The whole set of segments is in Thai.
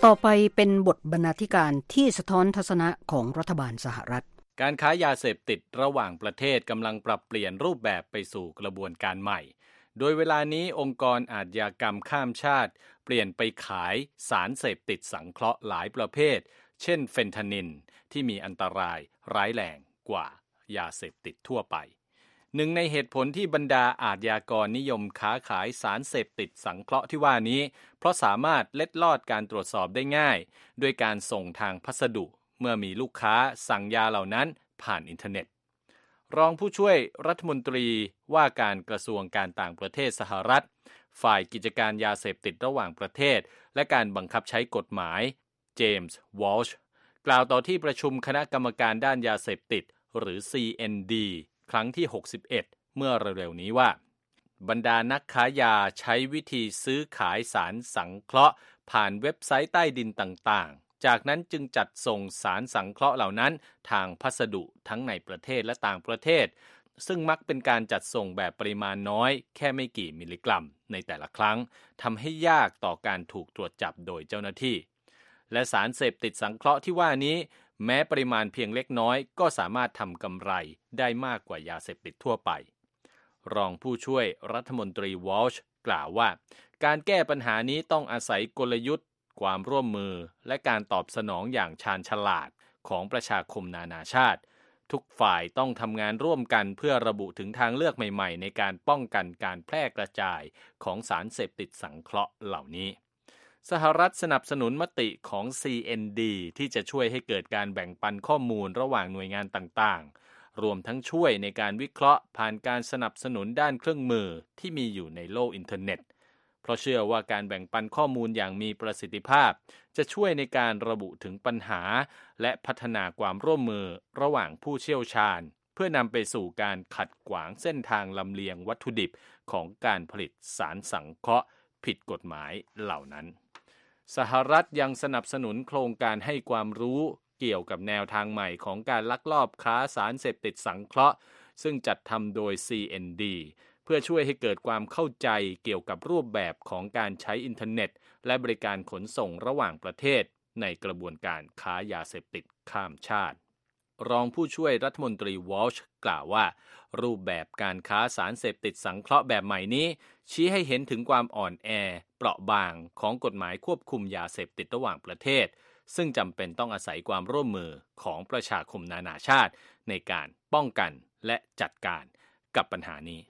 ต่อไปเป็นบทบรรณาธิการที่สะท้อนทัศนะของรัฐบาลสหรัฐการค้ายาเสพติดระหว่างประเทศกำลังปรับเปลี่ยนรูปแบบไปสู่กระบวนการใหม่โดยเวลานี้องค์กรอาชญากรรมข้ามชาติเปลี่ยนไปขายสารเสพติดสังเคราะห์หลายประเภทเช่นเฟนทานิลที่มีอันตรายร้ายแรงกว่ายาเสพติดทั่วไปหนึ่งในเหตุผลที่บรรดาอาชญากรนิยมค้าขายสารเสพติดสังเคราะห์ที่ว่านี้เพราะสามารถเล็ดลอดการตรวจสอบได้ง่ายด้วยการส่งทางพัสดุเมื่อมีลูกค้าสั่งยาเหล่านั้นผ่านอินเทอร์เน็ตรองผู้ช่วยรัฐมนตรีว่าการกระทรวงการต่างประเทศสหรัฐฝ่ายกิจการยาเสพติดระหว่างประเทศและการบังคับใช้กฎหมายเจมส์วอลช์กล่าวต่อที่ประชุมคณะกรรมการด้านยาเสพติดหรือ CND ครั้งที่61เมื่อเร็วๆนี้ว่าบรรดานักค้ายาใช้วิธีซื้อขายสารสังเคราะห์ผ่านเว็บไซต์ใต้ดินต่างๆจากนั้นจึงจัดส่งสารสังเคราะห์เหล่านั้นทางพัสดุทั้งในประเทศและต่างประเทศซึ่งมักเป็นการจัดส่งแบบปริมาณน้อยแค่ไม่กี่มิลลิกรัมในแต่ละครั้งทำให้ยากต่อการถูกตรวจจับโดยเจ้าหน้าที่และสารเสพติดสังเคราะห์ที่ว่านี้แม้ปริมาณเพียงเล็กน้อยก็สามารถทำกำไรได้มากกว่ายาเสพติดทั่วไปรองผู้ช่วยรัฐมนตรีวอลช์กล่าวว่าการแก้ปัญหานี้ต้องอาศัยกลยุทธ์ความร่วมมือและการตอบสนองอย่างชาญฉลาดของประชาคมนานาชาติทุกฝ่ายต้องทำงานร่วมกันเพื่อระบุถึงทางเลือกใหม่ๆในการป้องกันการแพร่กระจายของสารเสพติดสังเคราะห์เหล่านี้สหรัฐสนับสนุนมติของ CND ที่จะช่วยให้เกิดการแบ่งปันข้อมูลระหว่างหน่วยงานต่างๆรวมทั้งช่วยในการวิเคราะห์ผ่านการสนับสนุนด้านเครื่องมือที่มีอยู่ในโลกอินเทอร์เน็ตเพราะเชื่อว่าการแบ่งปันข้อมูลอย่างมีประสิทธิภาพจะช่วยในการระบุถึงปัญหาและพัฒนาความร่วมมือระหว่างผู้เชี่ยวชาญเพื่อนำไปสู่การขัดขวางเส้นทางลำเลียงวัตถุดิบของการผลิตสารสังเคราะห์ผิดกฎหมายเหล่านั้นสหรัฐยังสนับสนุนโครงการให้ความรู้เกี่ยวกับแนวทางใหม่ของการลักลอบค้าสารเสพติดสังเคราะห์ซึ่งจัดทำโดย CND เพื่อช่วยให้เกิดความเข้าใจเกี่ยวกับรูปแบบของการใช้อินเทอร์เน็ตและบริการขนส่งระหว่างประเทศในกระบวนการค้ายาเสพติดข้ามชาติรองผู้ช่วยรัฐมนตรีวอลช์กล่าวว่ารูปแบบการค้าสารเสพติดสังเคราะห์แบบใหม่นี้ชี้ให้เห็นถึงความอ่อนแอเปราะบางของกฎหมายควบคุมยาเสพติดระหว่างประเทศซึ่งจำเป็นต้องอาศัยความร่วมมือของประชาคมนานาชาติในการป้องกันและจัดการกับปัญหานี้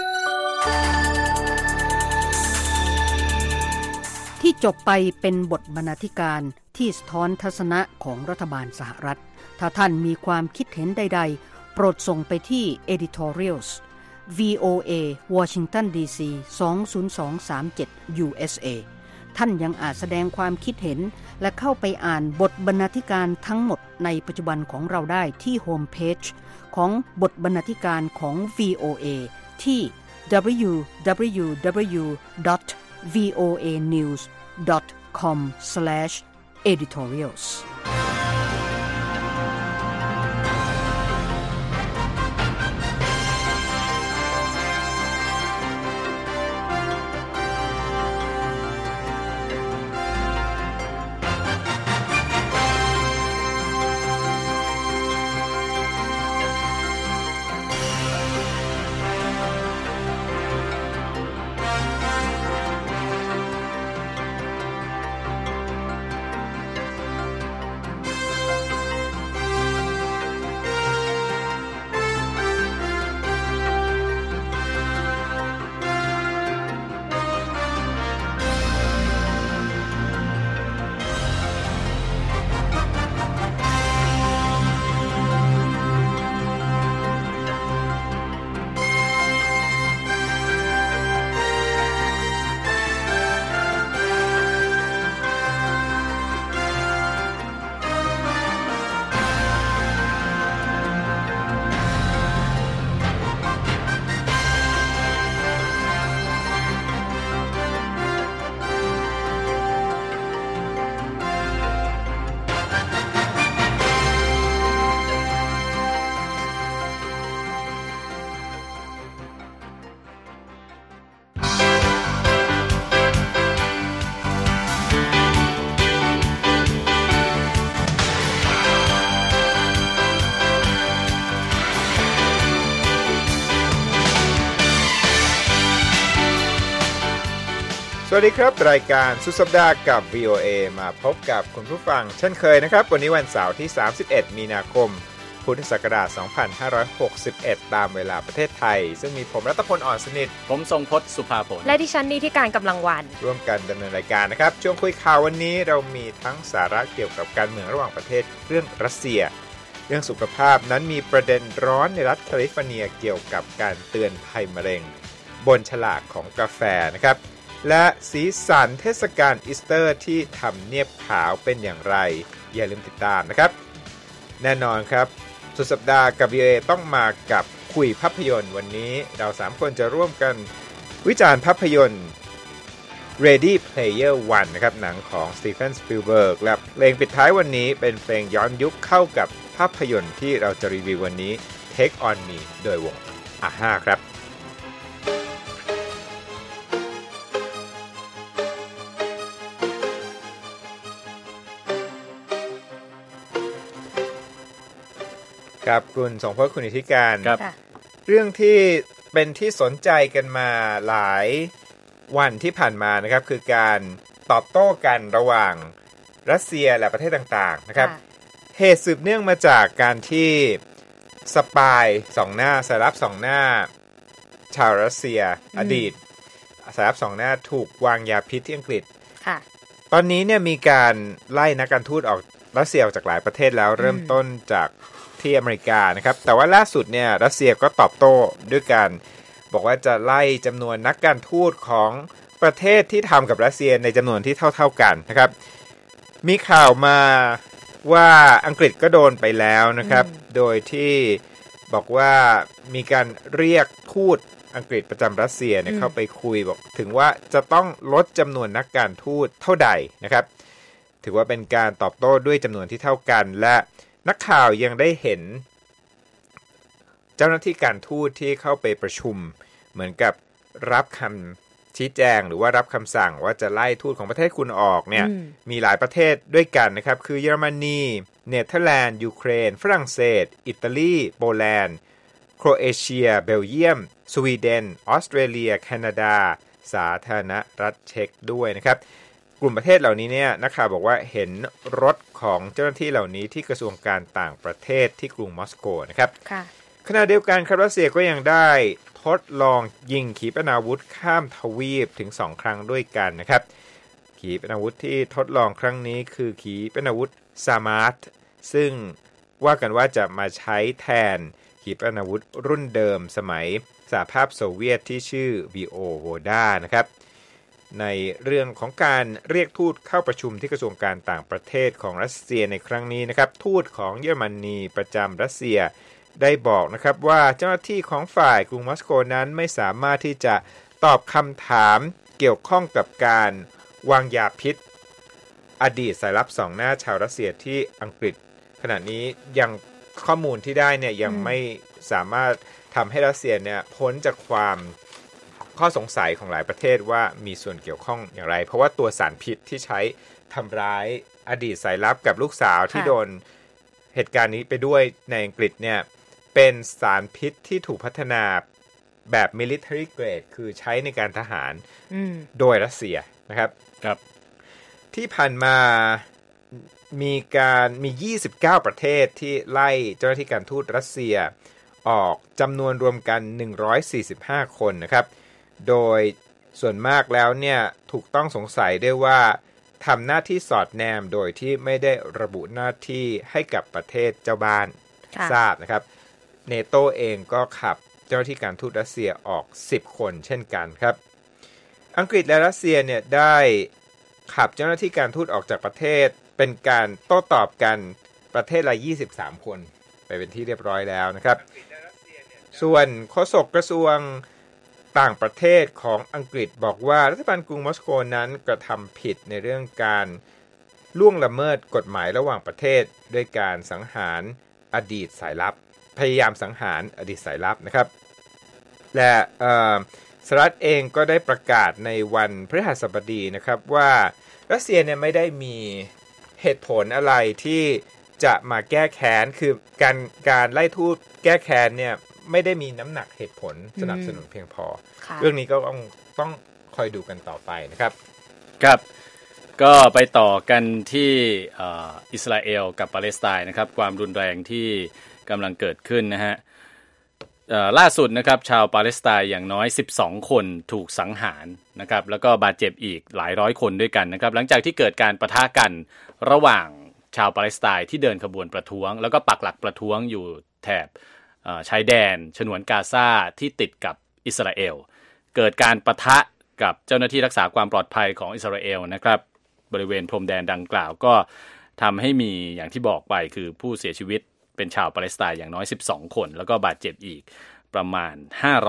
ที่จบไปเป็นบทบรรณาธิการที่สะท้อนทัศนะของรัฐบาลสหรัฐถ้าท่านมีความคิดเห็นใดๆโปรดส่งไปที่ editorials VOA Washington DC 20237 USA ท่านยังอาจแสดงความคิดเห็นและเข้าไปอ่านบทบรรณาธิการทั้งหมดในปัจจุบันของเราได้ที่โฮมเพจของบทบรรณาธิการของ VOA ที่ www.voanews.com/editorials วัสดีครับรายการสุดสัปดาห์กับ VOA มาพบกับคุณผู้ฟังเช่นเคยนะครับวันนี้วันเสาร์ที่31มีนาคมพุทธศักราช2561ตามเวลาประเทศไทยซึ่งมีผมรัตพลอ่อนสนิทผมทรงพจน์สุภาผลและดิฉันนิติการกำลังวันร่วมกันดำเนินรายการนะครับช่วงคุยข่าววันนี้เรามีทั้งสาระเกี่ยวกับการเมืองระหว่างประเทศเรื่องรัสเซียเรื่องสุขภาพนั้นมีประเด็นร้อนในรัฐแคลิฟอร์เนียเกี่ยวกับการเตือนภัยมะเร็งบนฉลากของกาแฟนะครับและสีสันเทศกาลอีสเตอร์ที่ทำเนียบขาวเป็นอย่างไรอย่าลืมติดตามนะครับแน่นอนครับสุดสัปดาห์กับ VOA ต้องมากับคุยภาพยนตร์วันนี้เรา3คนจะร่วมกันวิจารณ์ภาพยนตร์ Ready Player One นะครับหนังของสตีเฟน สปิลเบิร์กและเพลงปิดท้ายวันนี้เป็นเพลงย้อนยุคเข้ากับภาพยนตร์ที่เราจะรีวิววันนี้ Take On Me โดยวงAHAครับครับคุณสงพจน์คุณอิทธิการเรื่องที่เป็นที่สนใจกันมาหลายวันที่ผ่านมานะครับคือการตอบโต้กันระหว่างรัสเซียและประเทศต่างๆนะครับเหตุสืบเนื่องมาจากการที่สปายสองหน้าสายลับสองหน้าชาวรัสเซียอดีตสายลับสองหน้าถูกวางยาพิษที่อังกฤษตอนนี้เนี่ยมีการไล่นักการทูตออกรัสเซียออกจากหลายประเทศแล้วเริ่มต้นจากที่อเมริกานะครับแต่ว่าล่าสุดเนี่ยรัสเซียก็ตอบโต้ด้วยการบอกว่าจะไล่จำนวนนักการทูตของประเทศที่ทำกับรัสเซียในจำนวนที่เท่าๆกันนะครับมีข่าวมาว่าอังกฤษก็โดนไปแล้วนะครับโดยที่บอกว่ามีการเรียกทูตอังกฤษประจำรัสเซียเนี่ยเข้าไปคุยบอกถึงว่าจะต้องลดจำนวนนักการทูตเท่าใดนะครับถือว่าเป็นการตอบโต้ด้วยจำนวนที่เท่ากันและนักข่าวยังได้เห็นเจ้าหน้าที่การทูตที่เข้าไปประชุมเหมือนกับรับคำชี้แจงหรือว่ารับคำสั่งว่าจะไล่ทูตของประเทศคุณออกเนี่ยมีหลายประเทศด้วยกันนะครับคือเยอรมนีเนเธอร์แลนด์ยูเครนฝรั่งเศสอิตาลีโปแลนด์โครเอเชียเบลเยียมสวีเดนออสเตรเลียแคนาดาสาธารณรัฐเช็กด้วยนะครับกลุ่มประเทศเหล่านี้เนี่ยนักข่าวบอกว่าเห็นรถของเจ้าหน้าที่เหล่านี้ที่กระทรวงการต่างประเทศที่กรุงมอสโกนะครับขณะเดียวกันครับรัสเซียก็ยังได้ทดลองยิงขีปนาวุธข้ามทวีปถึง2ครั้งด้วยกันนะครับขีปนาวุธที่ทดลองครั้งนี้คือขีปนาวุธซามาร์ทซึ่งว่ากันว่าจะมาใช้แทนขีปนาวุธรุ่นเดิมสมัยสหภาพโซเวียตที่ชื่อ Voyvoda นะครับในเรื่องของการเรียกทูตเข้าประชุมที่กระทรวงการต่างประเทศของรัสเซียในครั้งนี้นะครับทูตของเยอรมนีประจำรัสเซียได้บอกนะครับว่าเจ้าหน้าที่ของฝ่ายกรุงมอสโกนั้นไม่สามารถที่จะตอบคำถามเกี่ยวข้องกับการวางยาพิษอดีตสายลับสองหน้าชาวรัสเซียที่อังกฤษขณะนี้ยังข้อมูลที่ได้เนี่ยยังไม่สามารถทำให้รัสเซียเนี่ยพ้นจากความข้อสงสัยของหลายประเทศว่ามีส่วนเกี่ยวข้องอย่างไรเพราะว่าตัวสารพิษที่ใช้ทำร้ายอดีตสายลับกับลูกสาวที่โดนเหตุการณ์นี้ไปด้วยในอังกฤษเนี่ยเป็นสารพิษที่ถูกพัฒนาแบบ military grade คือใช้ในการทหารโดยรัสเซียนะครับครับที่ผ่านมามี29ประเทศที่ไล่เจ้าหน้าที่การทูตรัสเซียออกจำนวนรวมกัน145คนนะครับโดยส่วนมากแล้วเนี่ยถูกต้องสงสัยได้ว่าทำหน้าที่สอดแนมโดยที่ไม่ได้ระบุหน้าที่ให้กับประเทศเจ้าบ้านทราบนะครับเนโตเองก็ขับเจ้าหน้าที่การทูตรัสเซียออก10คนเช่นกันครับอังกฤษและรัสเซียเนี่ยได้ขับเจ้าหน้าที่การทูตออกจากประเทศเป็นการโต้ตอบกันประเทศละ23คนไปเป็นที่เรียบร้อยแล้วนะครับส่วนโฆษกกระทรวงต่างประเทศของอังกฤษบอกว่ารัฐบาลกรุงมอสโกนั้นกระทำผิดในเรื่องการล่วงละเมิดกฎหมายระหว่างประเทศด้วยการสังหารอดีตสายลับพยายามสังหารอดีตสายลับนะครับและสหรัฐเองก็ได้ประกาศในวันพฤหัสบดีนะครับว่ารัสเซียเนี่ยไม่ได้มีเหตุผลอะไรที่จะมาแก้แค้นคือการไล่ทูตแก้แค้นเนี่ยไม่ได้มีน้ำหนักเหตุผลสนับสนุนเพียงพอเรื่องนี้ก็ต้องคอยดูกันต่อไปนะครับครับก็ไปต่อกันที่อิสราเอลกับปาเลสไตน์นะครับความรุนแรงที่กำลังเกิดขึ้นนะฮะล่าสุดนะครับชาวปาเลสไตน์อย่างน้อย12คนถูกสังหารนะครับแล้วก็บาดเจ็บอีกหลายร้อยคนด้วยกันนะครับหลังจากที่เกิดการปะทะกันระหว่างชาวปาเลสไตน์ที่เดินขบวนประท้วงแล้วก็ปักหลักประท้วงอยู่แถบชายแดนฉนวนกาซาที่ติดกับอิสราเอลเกิดการปะทะกับเจ้าหน้าที่รักษาความปลอดภัยของอิสราเอลนะครับบริเวณพรมแดนดังกล่าวก็ทำให้มีอย่างที่บอกไปคือผู้เสียชีวิตเป็นชาวปาเลสไตน์อย่างน้อย12คนแล้วก็บาดเจ็บอีกประมาณ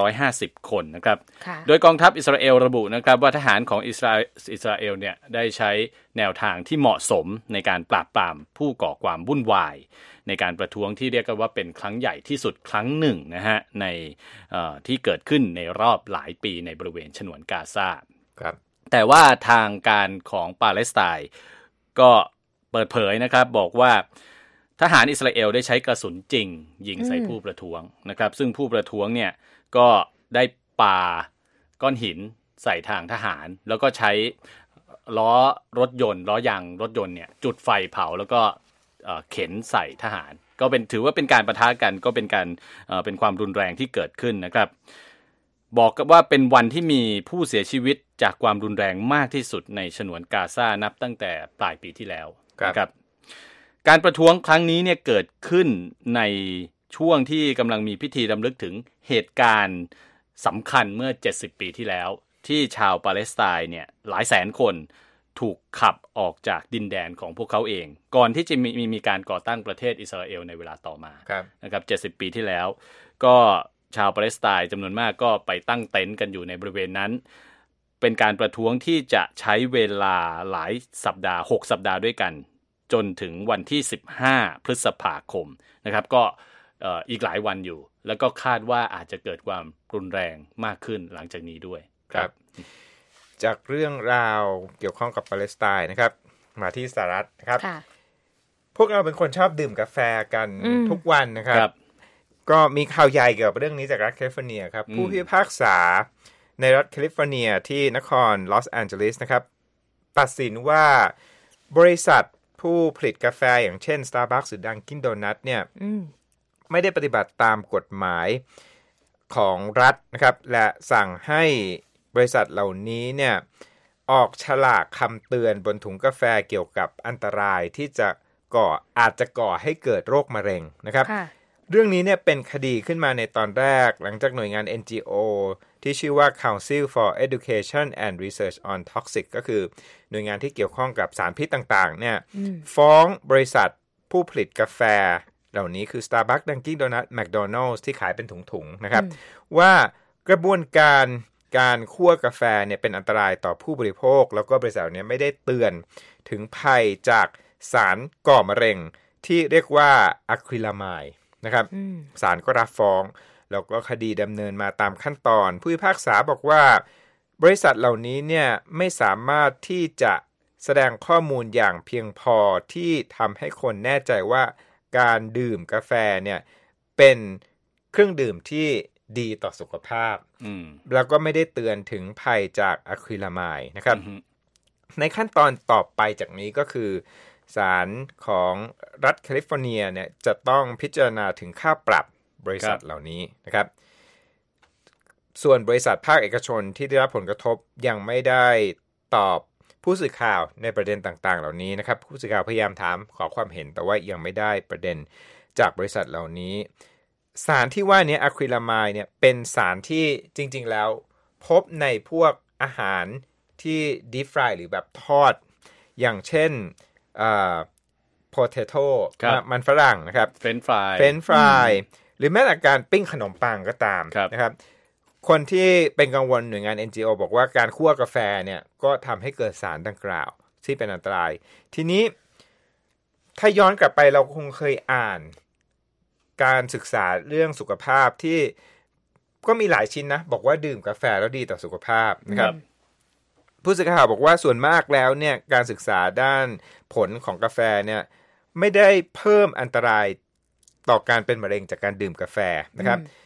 550คนนะครับโดยกองทัพอิสราเอลระบุนะครับว่าทหารของอิสราเอลเนี่ยได้ใช้แนวทางที่เหมาะสมในการปราบปรามผู้ก่อความวุ่นวายในการประท้วงที่เรียกกันว่าเป็นครั้งใหญ่ที่สุดครั้งหนึ่งนะฮะในที่เกิดขึ้นในรอบหลายปีในบริเวณฉนวนกาซาครับแต่ว่าทางการของปาเลสไตน์ก็เปิดเผยนะครับบอกว่าทหารอิสราเอลได้ใช้กระสุนจริงยิงใส่ผู้ประท้วงนะครับซึ่งผู้ประท้วงเนี่ยก็ได้ปาก้อนหินใส่ทางทหารแล้วก็ใช้ล้อยางรถยนต์เนี่ยจุดไฟเผาแล้วก็เข็นใส่ทหารก็ถือว่าเป็นการปะทะกันก็เป็นการเป็นความรุนแรงที่เกิดขึ้นนะครับบอกว่าเป็นวันที่มีผู้เสียชีวิตจากความรุนแรงมากที่สุดในฉนวนกาซานับตั้งแต่ปลายปีที่แล้วนะครับการประท้วงครั้งนี้เนี่ยเกิดขึ้นในช่วงที่กำลังมีพิธีรำลึกถึงเหตุการณ์สำคัญเมื่อ70ปีที่แล้วที่ชาวปาเลสไตน์เนี่ยหลายแสนคนถูกขับออกจากดินแดนของพวกเขาเองก่อนที่จะมีการก่อตั้งประเทศอิสราเอลในเวลาต่อมานะครับ70ปีที่แล้วก็ชาวปาเลสไตน์จำนวนมากก็ไปตั้งเต็นท์กันอยู่ในบริเวณนั้นเป็นการประท้วงที่จะใช้เวลาหลายสัปดาห์6สัปดาห์ด้วยกันจนถึงวันที่15พฤษภาคมนะครับก็อีกหลายวันอยู่แล้วก็คาดว่าอาจจะเกิดความรุนแรงมากขึ้นหลังจากนี้ด้วยครับจากเรื่องราวเกี่ยวข้องกับปาเลสไตน์นะครับมาที่สหรัฐนะครับพวกเราเป็นคนชอบดื่มกาแฟกันทุกวันนะครับก็มีข่าวใหญ่เกี่ยวกับเรื่องนี้จากรัฐแคลิฟอร์เนียครับผู้พิพากษาในรัฐแคลิฟอร์เนียที่นครลอสแอนเจลิสนะครับตัดสินว่าบริษัทผู้ผลิตกาแฟอย่างเช่น Starbucks หรือ Dunkin' Donuts เนี่ยไม่ได้ปฏิบัติตามกฎหมายของรัฐนะครับและสั่งให้บริษัทเหล่านี้เนี่ยออกฉลากคำเตือนบนถุงกาแฟเกี่ยวกับอันตรายที่อาจจะก่อให้เกิดโรคมะเร็งนะครับเรื่องนี้เนี่ยเป็นคดีขึ้นมาในตอนแรกหลังจากหน่วยงาน NGO ที่ชื่อว่า Council for Education and Research on Toxic ก็คือหน่วยงานที่เกี่ยวข้องกับสารพิษต่างๆเนี่ยฟ้องบริษัทผู้ผลิตกาแฟเหล่านี้คือ Starbucks, Dunkin' Donuts, McDonald's ที่ขายเป็นถุงๆนะครับว่ากระบวนการคั่วกาแฟเนี่ยเป็นอันตรายต่อผู้บริโภคแล้วก็บริษัทเนี่ยไม่ได้เตือนถึงภัยจากสารก่อมะเร็งที่เรียกว่าอะคริลามายด์นะครับศาลก็รับฟ้องแล้วก็คดีดำเนินมาตามขั้นตอนผู้พิพากษาบอกว่าบริษัทเหล่านี้เนี่ยไม่สามารถที่จะแสดงข้อมูลอย่างเพียงพอที่ทำให้คนแน่ใจว่าการดื่มกาแฟเนี่ยเป็นเครื่องดื่มที่ดีต่อสุขภาพแล้วก็ไม่ได้เตือนถึงภัยจากอะคริลามายด์นะครับในขั้นตอนต่อไปจากนี้ก็คือศาลของรัฐแคลิฟอร์เนียเนี่ยจะต้องพิจารณาถึงค่าปรับบริษัทเหล่านี้นะครับส่วนบริษัทภาคเอกชนที่ได้รับผลกระทบยังไม่ได้ตอบผู้สื่อข่าวในประเด็นต่างๆเหล่านี้นะครับผู้สื่อข่าวพยายามถามขอความเห็นแต่ว่ายังไม่ได้ประเด็นจากบริษัทเหล่านี้สารที่ว่านี้อะคริลามายด์เนี่ยเป็นสารที่จริงๆแล้วพบในพวกอาหารที่ดีฟรายหรือแบบทอดอย่างเช่นpotato มันฝรั่งนะครับเฟรนช์ฟรายหรือแม้แต่การปิ้งขนมปังก็ตามนะครับคนที่เป็นกังวลหน่วยงาน NGO บอกว่าการคั่วกาแฟเนี่ยก็ทำให้เกิดสารดังกล่าวที่เป็นอันตรายทีนี้ถ้าย้อนกลับไปเราคงเคยอ่านการศึกษาเรื่องสุขภาพที่ก็มีหลายชิ้นนะบอกว่าดื่มกาแฟแล้วดีต่อสุขภาพนะครับผู้สื่อข่าวบอกว่าส่วนมากแล้วเนี่ยการศึกษาด้านผลของกาแฟเนี่ยไม่ได้เพิ่มอันตรายต่อการเป็นมะเร็งจากการดื่มกาแฟนะครับ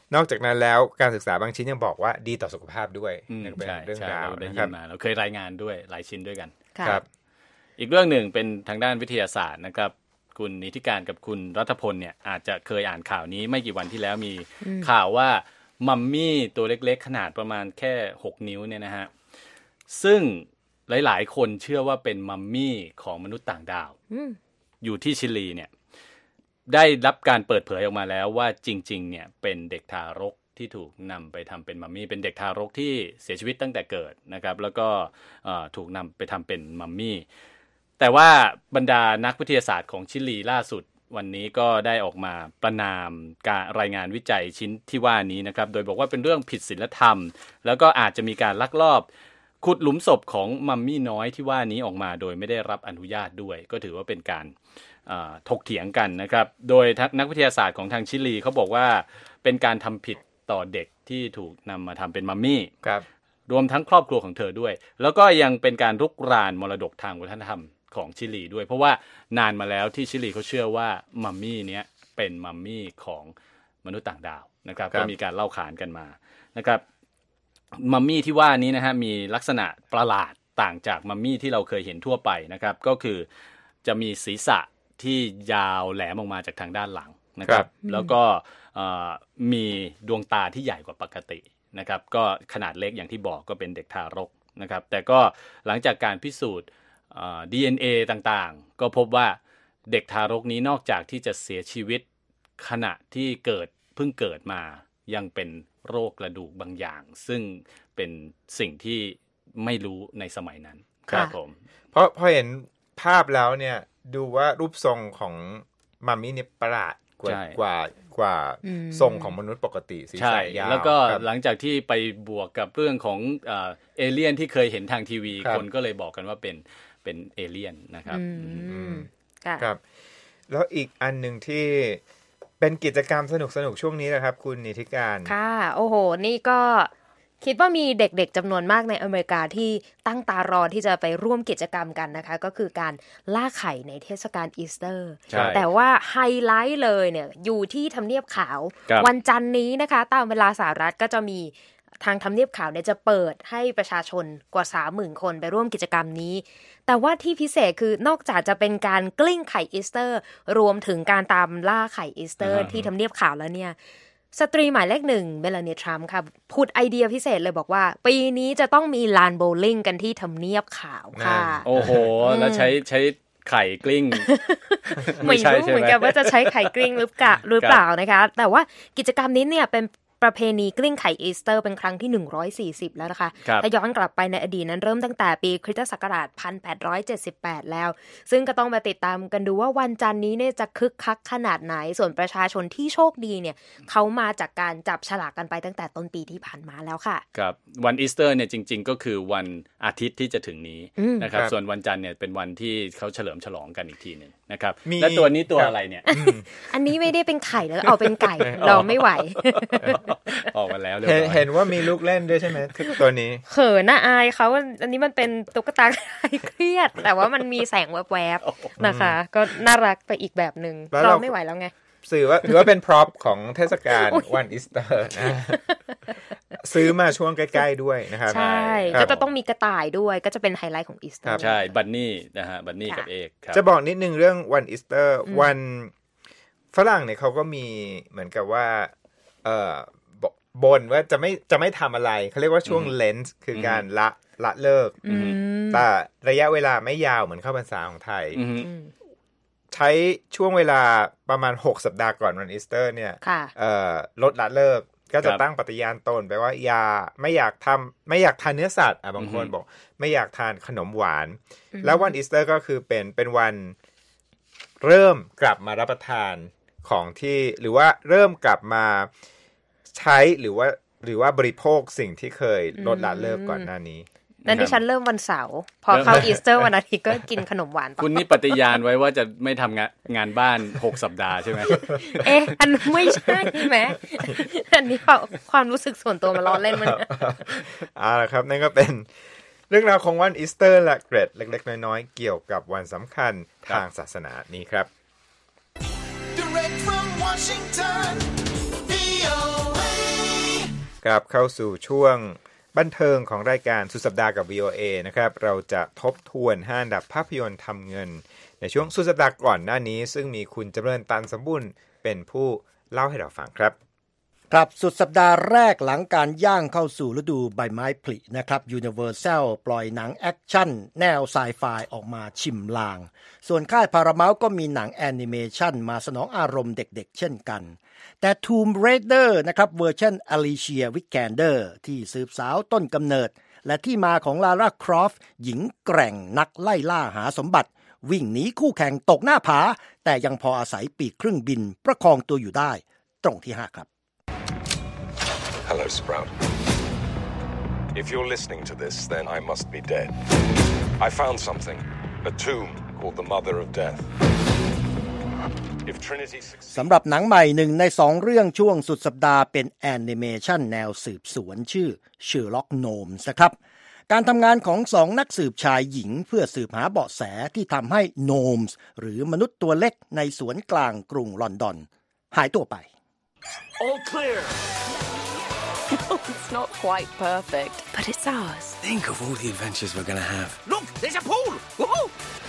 นอกจากนั้นแล้วการศึกษาบางชิ้นยังบอกว่าดีต่อสุขภาพด้วยเป็นเรื่องราวนะครับเราเคยรายงานด้วยหลายชิ้นด้วยกันครับอีกเรื่องหนึ่งเป็นทางด้านวิทยาศาสตร์นะครับคุณนิติการกับคุณรัฐพลเนี่ยอาจจะเคยอ่านข่าวนี้ไม่กี่วันที่แล้วมีข่าวว่ามัมมี่ตัวเล็กๆขนาดประมาณแค่6นิ้วเนี่ยนะฮะซึ่งหลายๆคนเชื่อว่าเป็นมัมมี่ของมนุษย์ต่างดาวอยู่ที่ชิลีเนี่ยได้รับการเปิดเผยออกมาแล้วว่าจริงๆเนี่ยเป็นเด็กทารกที่ถูกนำไปทำเป็นมัมมี่เป็นเด็กทารกที่เสียชีวิตตั้งแต่เกิดนะครับแล้วก็ถูกนำไปทำเป็นมัมมี่แต่ว่าบรรดานักวิทยาศาสตร์ของชิลีล่าสุดวันนี้ก็ได้ออกมาประณามการรายงานวิจัยชิ้นที่ว่านี้นะครับโดยบอกว่าเป็นเรื่องผิดศีลธรรมแล้วก็อาจจะมีการลักลอบขุดหลุมศพของมัมมี่น้อยที่ว่านี้ออกมาโดยไม่ได้รับอนุญาตด้วยก็ถือว่าเป็นการถกเถียงกันนะครับโดยนักวิทยาศาสตร์ของทางชิลีเขาบอกว่าเป็นการทำผิดต่อเด็กที่ถูกนำมาทำเป็นมัมมี่รวมทั้งครอบครัวของเธอด้วยแล้วก็ยังเป็นการรุกรานมรดกทางวัฒนธรรมของชิลีด้วยเพราะว่านานมาแล้วที่ชิลีเขาเชื่อว่ามัมมี่เนี้ยเป็นมัมมี่ของมนุษย์ต่างดาวนะครับก็มีการเล่าขานกันมานะครับมัมมี่ที่ว่านี้นะฮะมีลักษณะประหลาดต่างจากมัมมี่ที่เราเคยเห็นทั่วไปนะครับก็คือจะมีศีรษะที่ยาวแหลมออกมาจากทางด้านหลังนะครับแล้วก็มีดวงตาที่ใหญ่กว่าปกตินะครับก็ขนาดเล็กอย่างที่บอกก็เป็นเด็กทารกนะครับแต่ก็หลังจากการพิสูจน์DNA ต่างๆก็พบว่าเด็กทารกนี้นอกจากที่จะเสียชีวิตขณะที่เพิ่งเกิดมายังเป็นโรคกระดูกบางอย่างซึ่งเป็นสิ่งที่ไม่รู้ในสมัยนั้นครับผมเพราะพอเห็นภาพแล้วเนี่ยดูว่ารูปทรงของมัมมี่เนี่ยประหลาดกว่าทรงของมนุษย์ปกติศีรษะยาวแล้วก็หลังจากที่ไปบวกกับเรื่องของเอเลี่ยนที่เคยเห็นทางทีวีคนก็เลยบอกกันว่าเป็นเอเลี่ยนนะครับครับแล้วอีกอันหนึ่งที่เป็นกิจกรรมสนุกช่วงนี้นะครับคุณนิติการค่ะโอ้โหนี่ก็คิดว่ามีเด็กๆจำนวนมากในอเมริกาที่ตั้งตารอที่จะไปร่วมกิจกรรมกันนะคะก็คือการล่าไข่ในเทศกาลอีสเตอร์แต่ว่าไฮไลท์เลยเนี่ยอยู่ที่ทำเนียบขาววันจันทร์นี้นะคะตามเวลาสหรัฐก็จะมีทางทำเนียบขาวเนี่ยจะเปิดให้ประชาชนกว่า 30,000 คนไปร่วมกิจกรรมนี้แต่ว่าที่พิเศษคือนอกจากจะเป็นการกลิ้งไข่อีสเตอร์รวมถึงการตามล่าไข่อีสเตอร์ที่ทำเนียบขาวแล้วเนี่ยสตรีหมายเลข1เมลานีทรัมป์ค่ะพูดไอเดียพิเศษเลยบอกว่าปีนี้จะต้องมีลานโบว์ลิ่งกันที่ทำเนียบขาวค่ะโอ้โหแล้วใช้ไข่กลิ้งไม่รู้เหมือนกันว่าจะใช้ไข่กลิ้งหรือเปล่านะคะแต่ว่ากิจกรรมนี้เนี่ยเป็นประเพณีกลิ้งไข่อีสเตอร์เป็นครั้งที่140แล้วนะคะถ้าย้อนกลับไปในอดีตนั้นเริ่มตั้งแต่ปีคริสตศักราช1878แล้วซึ่งก็ต้องมาติดตามกันดูว่าวันจันทร์นี้เนี่ยจะคึกคักขนาดไหนส่วนประชาชนที่โชคดีเนี่ยเขามาจากการจับฉลากกันไปตั้งแต่ต้นปีที่ผ่านมาแล้วค่ะครับวันอีสเตอร์เนี่ยจริงๆก็คือวันอาทิตย์ที่จะถึงนี้นะครับส่วนวันจันทร์เนี่ยเป็นวันที่เขาเฉลิมฉลองกันอีกทีนึงนะครับและตัวนี้ตัวอะไรเนี่ยอันนี้ไม่ได้เป็นไข่แล้วเอาเป็นไก่เราไม่ไหวออกมาแล้วเห็นว่ามีลูกเล่นด้วยใช่ไหมตัวนี้เขินน่าอายเขาอันนี้มันเป็นตุ๊กตาคลายเครียดแต่ว่ามันมีแสงแวบๆนะคะก็น่ารักไปอีกแบบนึงเราไม่ไหวแล้วไงถือว่าเป็นพร็อพของเทศกาลวันอีสเตอร์นะซื้อมาช่วงใกล้ๆด้วยนะครับใช่ก็จะต้องมีกระต่ายด้วยก็จะเป็นไฮไลท์ของอีสเตอร์ใช่บันนี่นะฮะบันนี่กับเอกจะบอกนิดนึงเรื่องวันอีสเตอร์วันฝรั่งเนี่ยเขาก็มีเหมือนกับว่าบ่นว่าจะไม่ทำอะไรเขาเรียกว่าช่วงเลนส์คือการละเลิกแต่ระยะเวลาไม่ยาวเหมือนเข้าพรรษาของไทยใช้ช่วงเวลาประมาณ6สัปดาห์ก่อนวันอีสเตอร์เนี่ยลดละเลิกก็จะตั้งปฏิญาณตนไปว่าไม่อยากทานเนื้อสัตว์บางคนบอกไม่อยากทานขนมหวานแล้ววันอีสเตอร์ก็คือเป็นวันเริ่มกลับมารับประทานของที่หรือว่าเริ่มกลับมาใช้หรือว่าบริโภคสิ่งที่เคยลดละเลิกก่อนหน้านี้นั่นที่ฉันเริ่มวันเสาร์พอเข้าอีสเตอร์วันอาทิตย์ก็กินขนมหวานคุณนี่ปฏิญาณไว้ว่าจะไม่ทำงานบ้าน6สัปดาห์ใช่ไหมอันไม่ใช่ไหมอันนี้ความรู้สึกส่วนตัวมาล้อเล่นมันละครับนั่นก็เป็นเรื่องราวของวันอีสเตอร์และเกร็ดเล็กๆน้อยๆเกี่ยวกับวันสำคัญทางศาสนานี้ครับDirect from Washington, VOA กลับเข้าสู่ช่วงบันเทิงของรายการสุดสัปดาห์กับ VOA นะครับเราจะทบทวน5อันดับภาพยนตร์ทำเงินในช่วงสุดสัปดาห์ก่อนหน้านี้ซึ่งมีคุณจำเริญตันสมบูรณ์เป็นผู้เล่าให้เราฟังครับครับสุดสัปดาห์แรกหลังการย่างเข้าสู่ฤดูใบไม้ผลินะครับ Universal ปล่อยหนังแอคชั่นแนวไซไฟออกมาชิมลางส่วนค่าย Paramount ก็มีหนังแอนิเมชันมาสนองอารมณ์เด็กๆเช่นกันแต่ Tomb Raider นะครับเวอร์ชัน Alicia Vikander ที่สืบสาวต้นกำเนิดและที่มาของ Lara Croft หญิงแกร่งนักไล่ล่าหาสมบัติวิ่งหนีคู่แข่งตกหน้าผาแต่ยังพออาศัยปีกครึ่งบินประคองตัวอยู่ได้ตรงที่5ครับ Hello, Sprout. If you're listening to this, then I must be dead. I found something, a tomb called the Mother of Death. If Trinity succeeds... สำหรับหนังใหม่1ใน2เรื่องช่วงสุดสัปดาห์เป็นแอนิเมชันแนวสืบสวนชื่อ Sherlock Gnomes นะครับการทำงานของ2นักสืบชายหญิงเพื่อสืบหาเบาะแสที่ทำให้ Gnomes หรือมนุษย์ตัวเล็กในสวนกลางกรุงลอนดอนหายตัวไป All clear.It's not quite perfect, but it's ours. Think of all the adventures we're going to have. Look, there's a pool! Woohoo!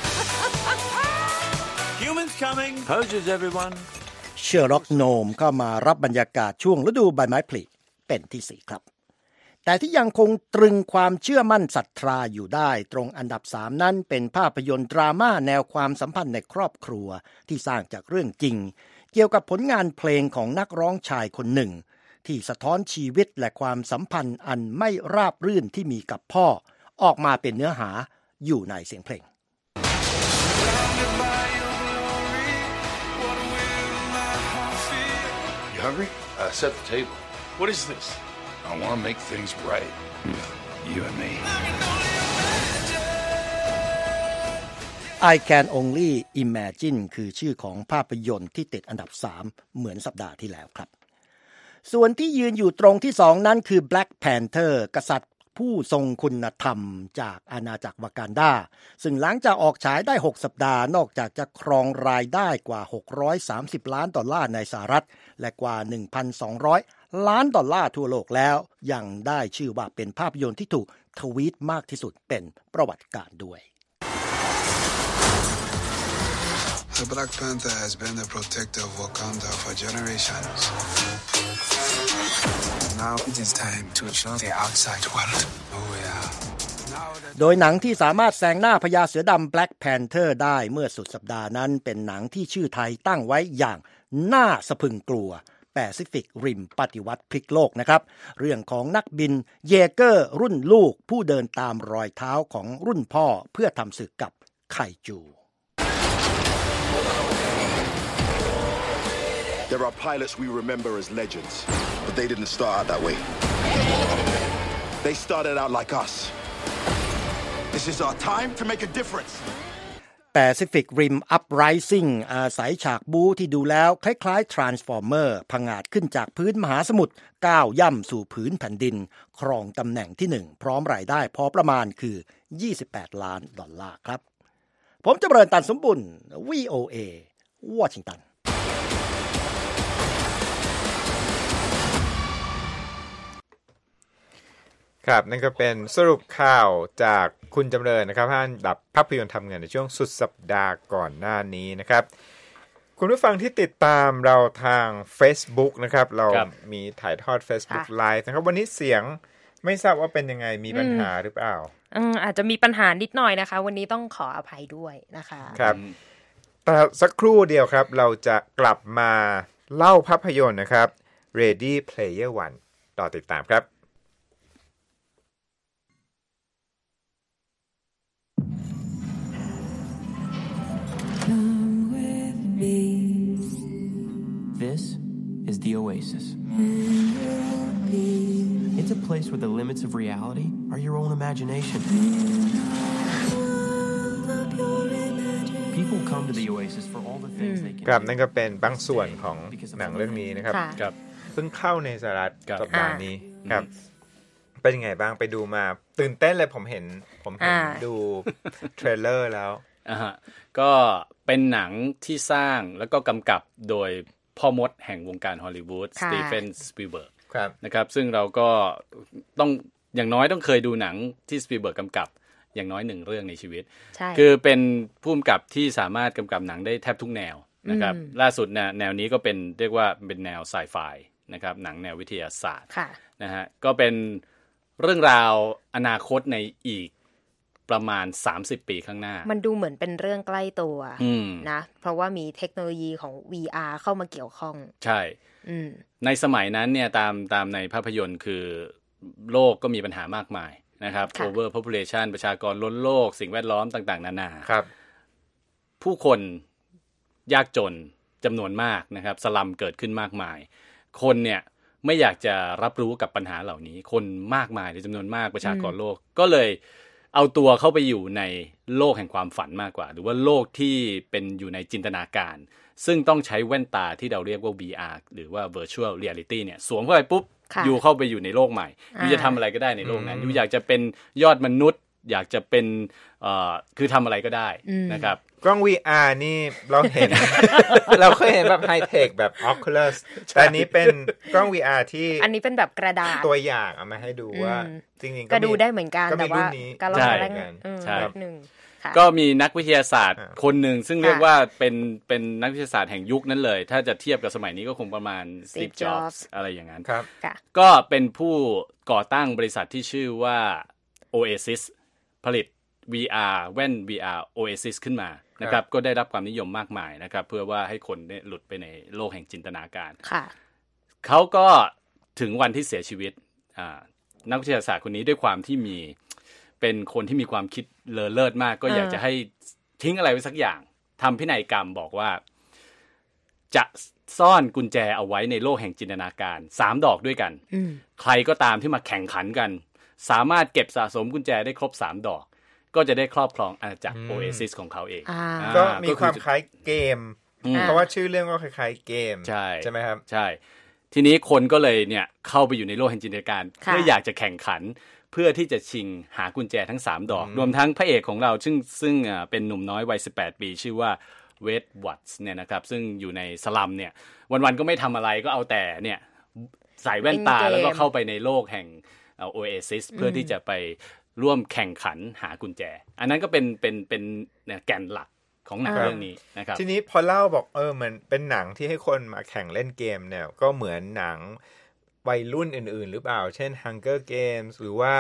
Humans coming! Poses, everyone. Sherlock Gnomes เข้ามารับบรรยากาศช่วงฤดูใบไม้ผลิเป็นที่4ครับแต่ที่ยังคงตรึงความเชื่อมั่นศรัทธาอยู่ได้ตรงอันดับ3นั้นเป็นภาพยนตร์ดราม่าแนวความสัมพันธ์ในครอบครัวที่สร้างจากเรื่องจริงเกี่ยวกับผลงานเพลงของนักร้องชายคนหนึ่งที่สะท้อนชีวิตและความสัมพันธ์อันไม่ราบรื่นที่มีกับพ่อออกมาเป็นเนื้อหาอยู่ในเสียงเพลง You hungry? Set the table. What is this? I want to make things right. You and me. I Can Only Imagine คือชื่อของภาพยนตร์ที่ติดอันดับ3เหมือนสัปดาห์ที่แล้วครับส่วนที่ยืนอยู่ตรงที่2นั้นคือ Black Panther กษัตริย์ผู้ทรงคุณธรรมจากอาณาจักรวากันดาซึ่งหลังจากออกฉายได้6สัปดาห์นอกจากจะครองรายได้กว่า$630 ล้านในสหรัฐและกว่า 1,200 ล้านดอลลาร์ทั่วโลกแล้วยังได้ชื่อว่าเป็นภาพยนตร์ที่ถูกทวีตมากที่สุดเป็นประวัติการด้วย The Black Panther has been the protector of Wakanda for generations. Now it is time to show the outside world who we are. โดยหนังที่สามารถแซงหน้าพญาเสือดำ Black Panther ได้เมื่อสุดสัปดาห์นั้นเป็นหนังที่ชื่อไทยตั้งไว้อย่างน่าสะพรึงกลัว Pacific Rim ปฏิวัติพลิกโลกนะครับเรื่องของนักบินเยเกอร์รุ่นลูกผู้เดินตามรอยเท้าของรุ่นพ่อเพื่อทำศึกกับไคจู There are pilots we remember as legends, but they didn't start out that way. They started out like us. This is our time to make a difference. Pacific Rim Uprising อาศัยฉากบู๊ที่ดูแล้วคล้ายๆ Transformer ผงาดขึ้นจากพื้นมหาสมุทรก้าวย่ำสู่พื้นแผ่นดินครองตำแหน่งที่1พร้อมรายได้พอประมาณคือ$28 ล้านครับผมจำเริญตันสมบุญ VOA วอชิงตันครับนั่นก็เป็นสรุปข่าวจากคุณจำเริญนะครับท่านดับภาพยนตร์ทำเงินในช่วงสุดสัปดาห์ก่อนหน้านี้นะครับคุณผู้ฟังที่ติดตามเราทาง Facebook นะครับเรามีถ่ายทอด Facebook Live นะครับวันนี้เสียงไม่ทราบว่าเป็นยังไงมีปัญหาหรือเปล่าอาจจะมีปัญหานิดหน่อยนะคะวันนี้ต้องขออภัยด้วยนะคะครับแต่สักครู่เดียวครับเราจะกลับมาเล่าภาพยนตร์นะครับ Ready Player One ต่อติดตามครับ This is the Oasis. It's a place where the limits of reality are your own imagination. People come to the Oasis for all the things they can. ครับนั่นก็เป็นบางส่วนของหนังเรื่องนี้นะครับเพิ่งเข้าในสหรัฐสัปดาห์นี้ครับเป็นยังไงบ้างไปดูมาตื่นเต้นเลยผมเห็นดูเทรลเลอร์แล้วก็เป็นหนังที่สร้างแล้วก็กำกับโดยพ่อมดแห่งวงการฮอลลีวูดสตีเฟน สปีลเบิร์กนะครับซึ่งเราก็ต้องอย่างน้อยต้องเคยดูหนังที่สปีลเบิร์กกำกับอย่างน้อย1เรื่องในชีวิตคือเป็นผู้กำกับที่สามารถกำกับหนังได้แทบทุกแนวนะครับล่าสุดแนวนี้ก็เป็นเรียกว่าเป็นแนวไซไฟนะครับหนังแนววิทยาศาสตร์นะฮะก็เป็นเรื่องราวอนาคตในอีกประมาณ30ปีข้างหน้ามันดูเหมือนเป็นเรื่องใกล้ตัวนะเพราะว่ามีเทคโนโลยีของ VR เข้ามาเกี่ยวข้องใช่ในสมัยนั้นเนี่ยตามในภาพยนตร์คือโลกก็มีปัญหามากมายนะครับ over population ประชากรล้นโลกสิ่งแวดล้อมต่างๆนานาผู้คนยากจนจำนวนมากนะครับสลัมเกิดขึ้นมากมายคนเนี่ยไม่อยากจะรับรู้กับปัญหาเหล่านี้คนมากมายในจำนวนมากประชากรโลกก็เลยเอาตัวเข้าไปอยู่ในโลกแห่งความฝันมากกว่าหรือว่าโลกที่เป็นอยู่ในจินตนาการซึ่งต้องใช้แว่นตาที่เราเรียกว่า VR หรือว่า virtual reality เนี่ยสวมเข้าไปปุ๊บอยู่เข้าไปอยู่ในโลกใหม่อยู่จะทำอะไรก็ได้ในโลกนั้นอยู่อยากจะเป็นยอดมนุษย์อยากจะเป็นคือทำอะไรก็ได้นะครับกล้อง VR นี่เราเห็น เราเคยเห็นแบบไฮเทคแบบ Oculus แต่อันนี้เป็นกล้อง VR ที่อันนี้เป็นแบบกระดาษตัวอย่างเอามาให้ดูว่าจริงๆก็ดูได้เหมือนกันแต่ว่าการลองแรงนึงก็มีนักวิทยาศาสตร์คนหนึ่งซึ่งเรียกว่าเป็นนักวิทยาศาสตร์แห่งยุคนั้นเลยถ้าจะเทียบกับสมัยนี้ก็คงประมาณ Steve Jobs อะไรอย่างนั้นก็เป็นผู้ก่อตั้งบริษัทที่ชื่อว่า Oasis ผลิต VR แว่น VR Oasis ขึ้นมานะครับก็ได้รับความนิยมมากมายนะครับเพื่อว่าให้คนได้หลุดไปในโลกแห่งจินตนาการเขาก็ถึงวันที่เสียชีวิตนักวิทยาศาสตร์คนนี้ด้วยความที่เป็นคนที่มีความคิดเลอเลิศมากก็อยากจะให้ทิ้งอะไรไว้สักอย่างทำพินัยกรรมบอกว่าจะซ่อนกุญแจเอาไว้ในโลกแห่งจินตนาการ3ดอกด้วยกันใครก็ตามที่มาแข่งขันกันสามารถเก็บสะสมกุญแจได้ครบ3ดอกก็จะได้ครอบครองอาณาจักร Oasis ของเขาเองก็มีความคล้ายเกมเพราะว่าชื่อเรื่องก็คล้ายๆเกมใช่ไหมครับใช่ทีนี้คนก็เลยเนี่ยเข้าไปอยู่ในโลกแห่งจินตนาการเพื่ออยากจะแข่งขันเพื่อที่จะชิงหากุญแจทั้ง3ดอกรวมทั้งพระเอกของเราซึ่งเป็นหนุ่มน้อยวัย18ปีชื่อว่าเวดวัตส์เนี่ยนะครับซึ่งอยู่ในสลัมเนี่ยวันๆก็ไม่ทำอะไรก็เอาแต่เนี่ยใส่แว่นตาแล้วก็เข้าไปในโลกแห่งOasis เพื่อที่จะไปร่วมแข่งขันหากุญแจอันนั้นก็เป็นแกนหลักของหนังเรื่องนี้นะครับทีนี้พอเล่าบอกเหมือนเป็นหนังที่ให้คนมาแข่งเล่นเกมเนี่ยก็เหมือนหนังวัยรุ่นอื่นๆหรือเปล่าเช่น Hunger Games หรือว่า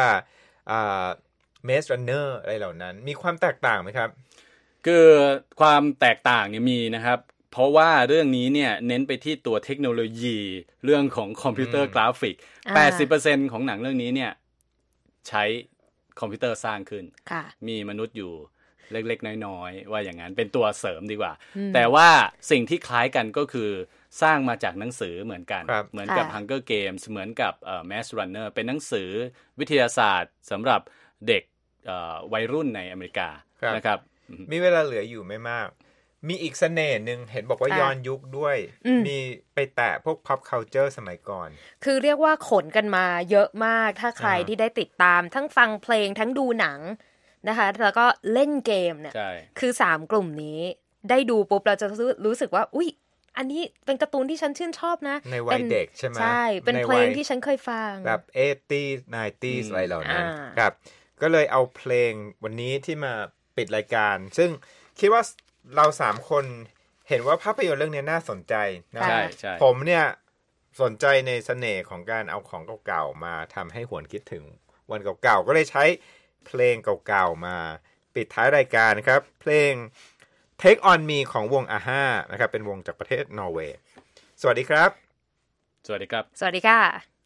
Maze Runner อะไรเหล่านั้นมีความแตกต่างไหมครับคือความแตกต่างเนี่ยมีนะครับเพราะว่าเรื่องนี้เนี่ยเน้นไปที่ตัวเทคโนโลยีเรื่องของคอมพิวเตอร์กราฟิก 80% ของหนังเรื่องนี้เนี่ยใช้คอมพิวเตอร์สร้างขึ้นมีมนุษย์อยู่เล็กๆน้อยๆว่าอย่างนั้นเป็นตัวเสริมดีกว่าแต่ว่าสิ่งที่คล้ายกันก็คือสร้างมาจากหนังสือเหมือนกันเหมือนกับ Hunger Games เหมือนกับMaze Runner เป็นหนังสือวิทยาศาสตร์สำหรับเด็กวัยรุ่นในอเมริกานะครับมีเวลาเหลืออยู่ไม่มากมีอีกเสน่ห์นึงเห็นบอกว่าย้อนยุคด้วยมีไปแตะพวก pop culture สมัยก่อนคือเรียกว่าขนกันมาเยอะมากถ้าใครที่ได้ติดตามทั้งฟังเพลงทั้งดูหนังนะคะแล้วก็เล่นเกมเนี่ยคือ3กลุ่มนี้ได้ดูปุ๊บเราจะรู้สึกว่าอุ๊ยอันนี้เป็นการ์ตูนที่ฉันชื่นชอบนะในวัยเด็กใช่ไหมใช่เป็นเพลงที่ฉันเคยฟังแบบ 80s 90s อะไรเหล่านั้นครับก็เลยเอาเพลงวันนี้ที่มาปิดรายการซึ่งคิดว่าเรา3คนเห็นว่าภาพยนตร์เรื่องนี้น่าสนใจนะผมเนี่ยสนใจในเสน่ห์ของการเอาของเก่าๆมาทำให้หวนคิดถึงวันเก่าๆก็เลยใช้เพลงเก่าๆมาปิดท้ายรายการนะครับเพลง Take on Me ของวง AHA นะครับเป็นวงจากประเทศนอร์เวย์สวัสดีครับสวัสดีครับสวัสดีค่ะ